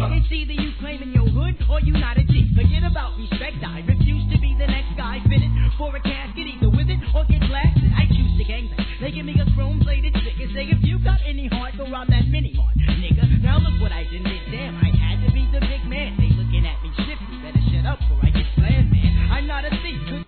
It's either you claiming your hood or you not a G. Forget about respect, I refuse to be the next guy fitted for a casket, either with it or get blasted. I choose the gangbang. They give me a chrome-plated stick and say if you got any heart, go rob that mini mart.